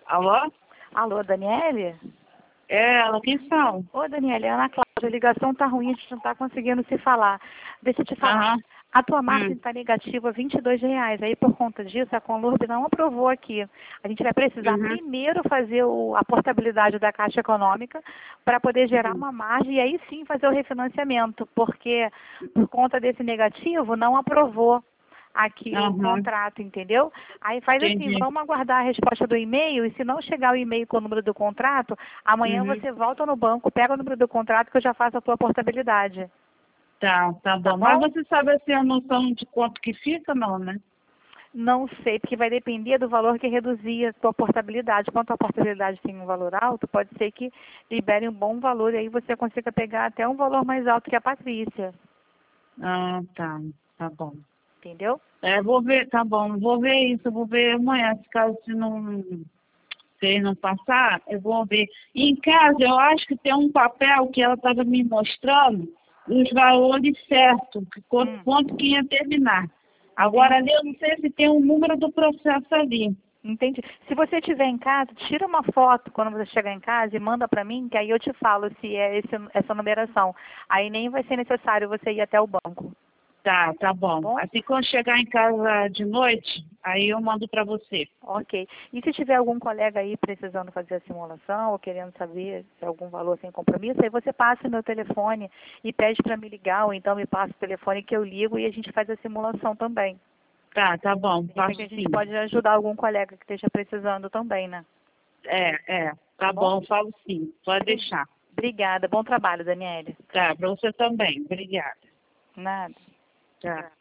Alô? Alô, Daniele? É ela, quem são? Ô, Daniele, é Ana Cláudia, a ligação tá ruim, a gente não tá conseguindo se falar. Deixa eu te falar. Aham. A tua margem está negativa R$ 22. Aí, por conta disso, a Conlurb não aprovou aqui. A gente vai precisar Uhum. primeiro fazer a portabilidade da Caixa Econômica para poder gerar Uhum. uma margem e aí sim fazer o refinanciamento, porque por conta desse negativo não aprovou aqui o Aham. contrato, entendeu? Aí faz assim, Entendi. vamos aguardar a resposta do e-mail e se não chegar o e-mail com o número do contrato, amanhã Uhum. você volta no banco, pega o número do contrato que eu já faço a tua portabilidade. Tá Tá bom. Mas bom? você sabe assim a noção de quanto que fica, não, né? Não sei, porque vai depender do valor que reduzir a tua portabilidade. Quando a tua portabilidade tem um valor alto, pode ser que libere um bom valor e aí você consiga pegar até um valor mais alto que a Patrícia. Ah, tá. Tá bom. Entendeu? Vou ver, tá bom. Vou ver isso, vou ver amanhã. Se caso se ele não passar, eu vou ver. E em casa, eu acho que tem um papel que ela estava me mostrando, os valores certos, quanto que ia terminar. Agora Entendi. ali eu não sei se tem um número do processo ali. Entendi. Se você estiver em casa, tira uma foto quando você chegar em casa e manda para mim, que aí eu te falo se é essa numeração. Aí nem vai ser necessário você ir até o banco. Tá Tá bom. bom? Assim quando chegar em casa de noite, aí eu mando para você. Ok. E se tiver algum colega aí precisando fazer a simulação ou querendo saber se é algum valor sem compromisso, aí você passa o meu telefone e pede para me ligar, ou então me passa o telefone que eu ligo e a gente faz a simulação também. Tá bom. De Faço repente a gente sim. pode ajudar algum colega que esteja precisando também, né? Tá Tá bom? bom, falo sim. Pode deixar. Obrigada. Bom trabalho, Daniele. Tá, para você também. Obrigada. Nada. Tá.